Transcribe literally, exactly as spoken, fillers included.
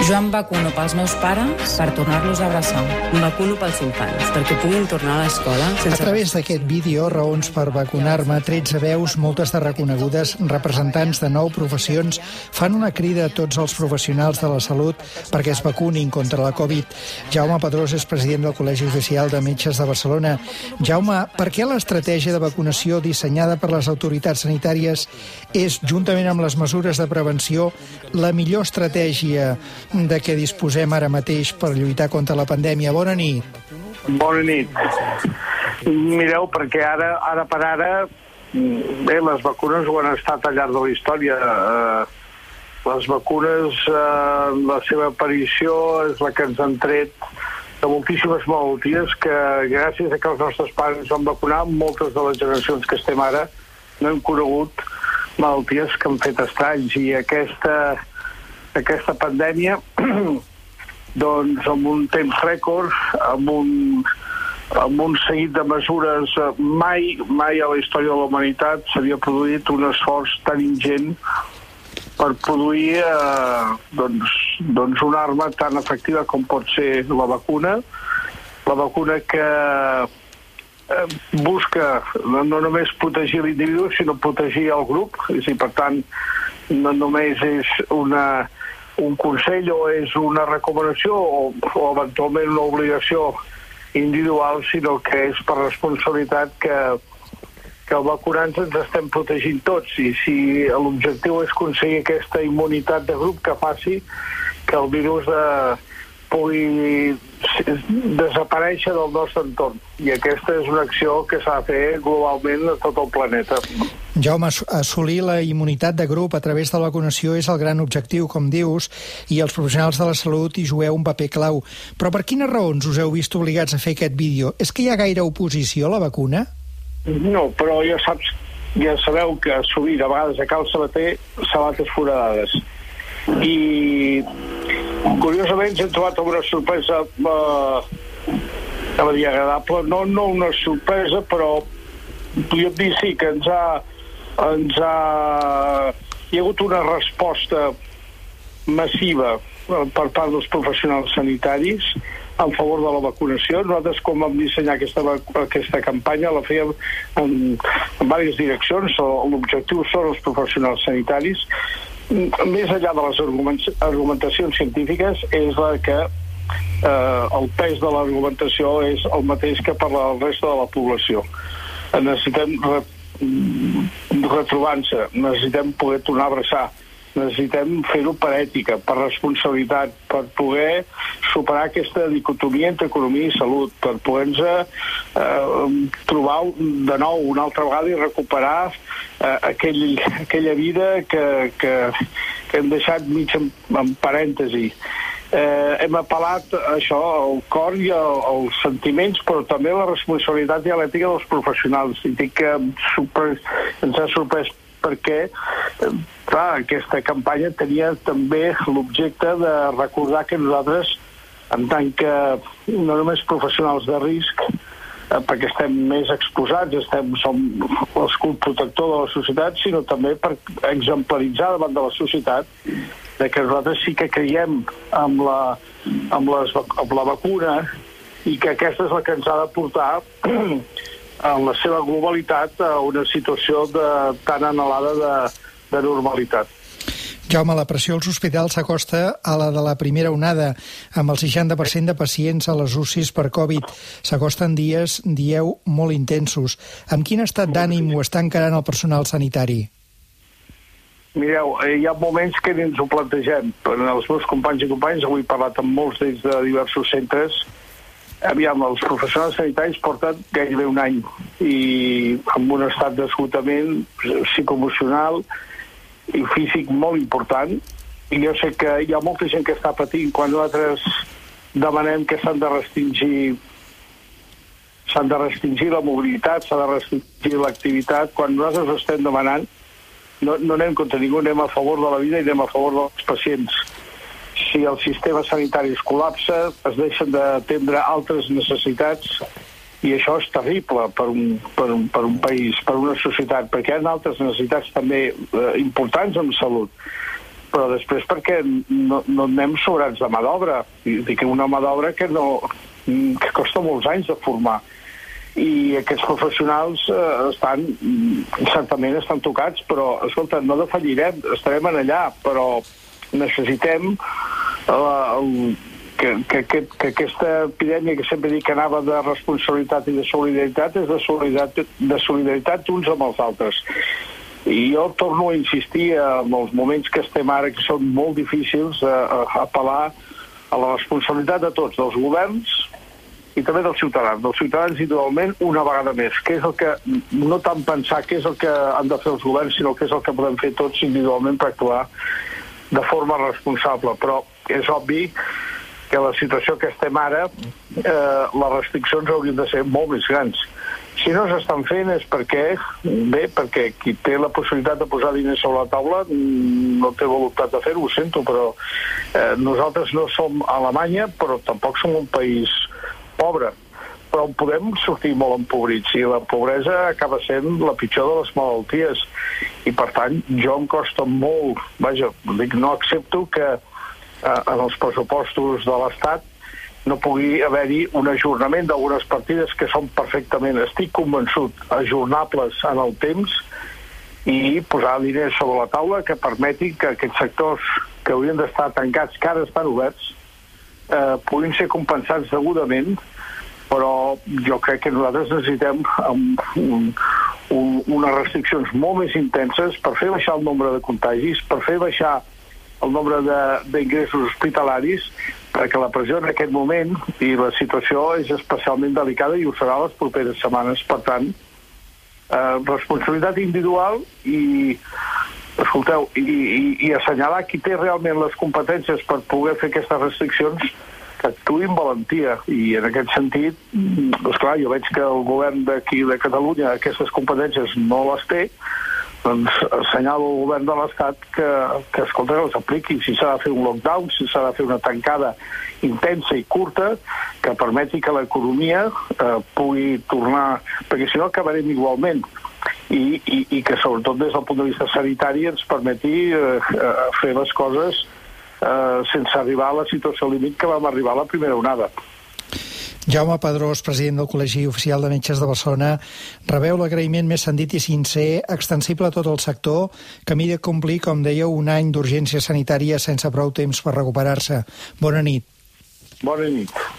Jo em vacuno pels meus pares per tornar-los a abraçar. Em vacuno pels infants, perquè puguin tornar a l'escola sense... A través d'aquest vídeo, Raons per vacunar-me, tretze veus, moltes de reconegudes, representants de nou professions, fan una crida a tots els professionals de la salut perquè es vacunin contra la Covid. Jaume Pedrós és president del Col·legi Oficial de Metges de Barcelona. Jaume, per què l'estratègia de vacunació dissenyada per les autoritats sanitàries és, juntament amb les mesures de prevenció, la millor estratègia de què disposem ara mateix per lluitar contra la pandèmia? Bona nit. Bona nit. Mireu, perquè ara, ara per ara, bé, les vacunes ho han estat al llarg de la història. Eh, les vacunes, eh, la seva aparició és la que ens han tret de moltíssimes malalties que, gràcies a que els nostres pares van vacunar, moltes de les generacions que estem ara no hem conegut malalties que han fet estralls. I aquesta... aquesta pandèmia, doncs amb un temps rècord, amb un, amb un seguit de mesures, mai, mai a la història de la humanitat s'havia produït un esforç tan ingent per produir eh, doncs, doncs una arma tan efectiva com pot ser la vacuna, la vacuna que eh, busca no, no només protegir l'individu, sinó protegir el grup, és a dir, per tant, no només és una, un consell o és una recomanació o, o eventualment una obligació individual, sinó que és per responsabilitat que, que al vacunar-nos ens estem protegint tots. I si l'objectiu és aconseguir aquesta immunitat de grup que faci que el virus de, pugui desaparèixer del nostre entorn. I aquesta és una acció que s'ha de fer globalment a tot el planeta. Jaume, assolir la immunitat de grup a través de la vacunació és el gran objectiu, com dius, i els professionals de la salut hi jugueu un paper clau. Però per quines raons us heu vist obligats a fer aquest vídeo? És que hi ha gaire oposició a la vacuna? No, però ja saps, ja sabeu que sovint, a vegades a cal sabater, sabates foradades. I curiosament ens hem trobat amb una sorpresa eh, que va dir agradable, no, no una sorpresa, però podríem dir sí que ens ha, ens ha hi ha hagut una resposta massiva per part dels professionals sanitaris en favor de la vacunació. Nosaltres, quan vam dissenyar aquesta, aquesta campanya, la fèiem en, en diverses direccions. L'objectiu són els professionals sanitaris. Més enllà de les argumentacions científiques, és la que eh, el pes de l'argumentació és el mateix que per la resta de la població. Necessitem re, retrobar-se, necessitem poder tornar a abraçar, necessitem fer-ho per ètica, per responsabilitat, per poder superar aquesta dicotomia entre economia i salut, per poder-nos eh, trobar de nou una altra vegada i recuperar eh, aquell, aquella vida que, que, que hem deixat mig en, en parèntesi. Eh, hem apel·lat a això, al cor i als sentiments, però també a la responsabilitat i a l'ètica dels professionals. I dic que ens ha sorprès perquè clar, aquesta campanya tenia també l'objecte de recordar que nosaltres, en tant que no només professionals de risc, eh, perquè estem més exposats, estem, som l'escut protector de la societat, sinó també per exemplaritzar davant de la societat de que nosaltres sí que creiem amb la, amb les, amb la vacuna i que aquesta és la que ens ha de portar en la seva globalitat a una situació de, tan anhelada de, de normalitat. Jaume, la pressió als hospitals s'acosta a la de la primera onada, amb el seixanta per cent de pacients a les U C Is per Covid. S'acosten dies, dieu, molt intensos. Amb quin estat d'ànim ho està encarant el personal sanitari? Mireu, hi ha moments que ni ens ho plantegem. Els meus companys i companyes, avui he parlat amb molts d'ells de diversos centres. Aviam, els professionals sanitaris porten gairebé un any i amb un estat d'esgotament psicoemocional i físic molt important. I jo sé que hi ha molta gent que està patint quan nosaltres demanem que s'han de restringir s'han de restringir la mobilitat, s'ha de restringir l'activitat. Quan nosaltres ho estem demanant, no, no anem contra ningú, anem a favor de la vida i anem a favor dels pacients. Si el sistema sanitari es col·lapsa, es deixen d'atendre altres necessitats i això és terrible per un, per un, per un país, per una societat, perquè hi ha altres necessitats també eh, importants en salut. però després perquè no, no anem sobrats de mà d'obra. Dic una mà d'obra que, no, que costa molts anys de formar. I aquests professionals eh, estan, certament estan tocats, però, escolta, no defallirem, estarem en allà, però necessitem eh, el, que, que, que, que aquesta epidèmia que sempre dic que anava de responsabilitat i de solidaritat és de solidaritat, de solidaritat uns amb els altres. I jo torno a insistir en els moments que estem ara, que són molt difícils, a, a apel·lar a la responsabilitat de tots, dels governs i també dels ciutadans, dels ciutadans individualment una vegada més, que és el que, no tant pensar què és el que han de fer els governs, sinó què és el que podem fer tots individualment per actuar de forma responsable. Però és obvi que la situació que estem ara, eh, les restriccions haurien de ser molt més grans. Si no s'estan fent és perquè, bé, perquè qui té la possibilitat de posar diners sobre la taula no té voluntat de fer-ho, ho sento, però eh, nosaltres no som Alemanya, però tampoc som un país pobre, però podem sortir molt empobrits i la pobresa acaba sent la pitjor de les malalties i per tant jo em costa molt, vaja, dic, no accepto que eh, en els pressupostos de l'Estat no pugui haver-hi un ajornament d'algunes partides que són perfectament, estic convençut, ajornables en el temps i posar diners sobre la taula que permeti que aquests sectors que haurien d'estar tancats, que ara estan oberts, eh, puguin ser compensats degudament, però jo crec que nosaltres necessitem um, un, un, unes restriccions molt més intenses per fer baixar el nombre de contagis, per fer baixar el nombre d'ingressos hospitalaris, perquè la pressió en aquest moment i la situació és especialment delicada i ho serà les properes setmanes. Per tant, eh, responsabilitat individual i, escolteu, i, i, i assenyalar qui té realment les competències per poder fer aquestes restriccions, que actuï amb valentia. I en aquest sentit, esclar, jo veig que el govern d'aquí de Catalunya aquestes competències no les té, doncs assenyalo al govern de l'Estat que, que escolta, que les apliqui. Si s'ha de fer un lockdown, si s'ha de fer una tancada intensa i curta, que permeti que l'economia eh, pugui tornar, perquè si no acabarem igualment. I, i, i que sobretot des del punt de vista sanitari ens permeti eh, fer les coses eh, sense arribar a la situació límit que vam arribar a la primera onada. Jaume Pedrós, president del Col·legi Oficial de Metges de Barcelona, rebeu l'agraïment més sentit i sincer, extensible a tot el sector, camí de complir, com dèieu, un any d'urgència sanitària sense prou temps per recuperar-se. Bona nit. Bona nit.